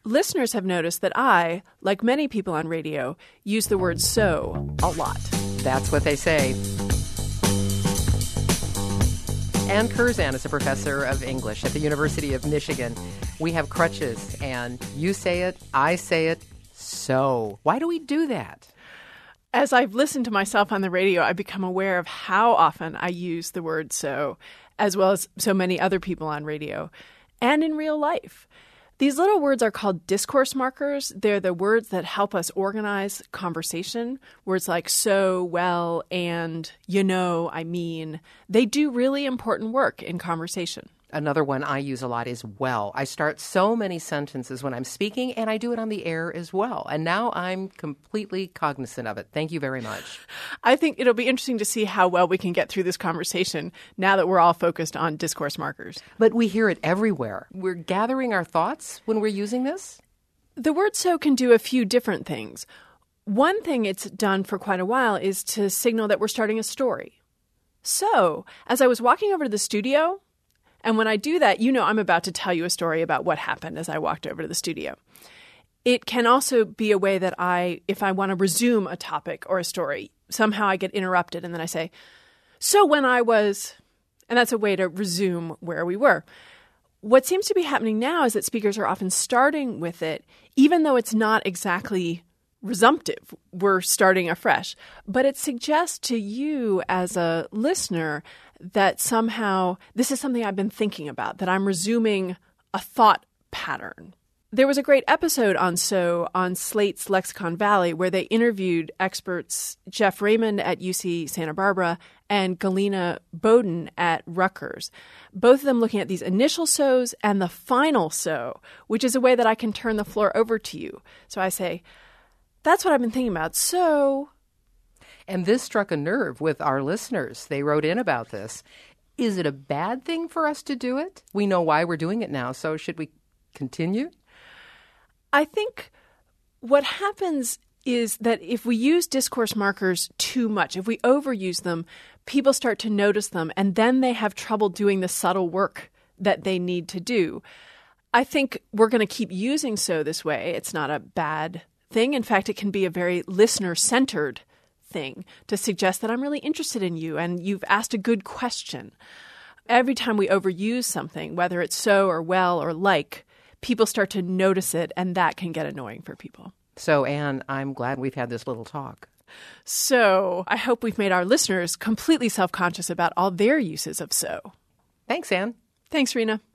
Listeners have noticed that I, like many people on radio, use the word so a lot. That's what they say. Ann Curzan is a professor of English at the University of Michigan. We have crutches, and you say it, I say it, so. Why do we do that? As I've listened to myself on the radio, I've become aware of how often I use the word so, as well as so many other people on radio, and in real life. These little words are called discourse markers. They're the words that help us organize conversation. Words like so, well, and, you know, I mean. They do really important work in conversation. Another one I use a lot is well. I start so many sentences when I'm speaking, and I do it on the air as well. And now I'm completely cognizant of it. Thank you very much. I think it'll be interesting to see how well we can get through this conversation now that we're all focused on discourse markers. But we hear it everywhere. We're gathering our thoughts when we're using this? The word so can do a few different things. One thing it's done for quite a while is to signal that we're starting a story. So, as I was walking over to the studio, and when I do that, you know I'm about to tell you a story about what happened as I walked over to the studio. It can also be a way that if I want to resume a topic or a story, somehow I get interrupted and then I say, so when I was, and that's a way to resume where we were. What seems to be happening now is that speakers are often starting with it, even though it's not exactly resumptive. We're starting afresh. But it suggests to you as a listener that somehow this is something I've been thinking about, that I'm resuming a thought pattern. There was a great episode on Slate's Lexicon Valley where they interviewed experts Jeff Raymond at UC Santa Barbara and Galena Bowden at Rutgers, both of them looking at these initial so's and the final so, which is a way that I can turn the floor over to you. So I say, that's what I've been thinking about. So... And this struck a nerve with our listeners. They wrote in about this. Is it a bad thing for us to do it? We know why we're doing it now, so should we continue? I think what happens is that if we use discourse markers too much, if we overuse them, people start to notice them, and then they have trouble doing the subtle work that they need to do. I think we're going to keep using so this way. It's not a bad thing. In fact, it can be a very listener-centered thing to suggest that I'm really interested in you and you've asked a good question. Every time we overuse something, whether it's so or well or like, people start to notice it, and that can get annoying for people. So, Anne, I'm glad we've had this little talk. So, I hope we've made our listeners completely self-conscious about all their uses of so. Thanks, Anne. Thanks, Rena.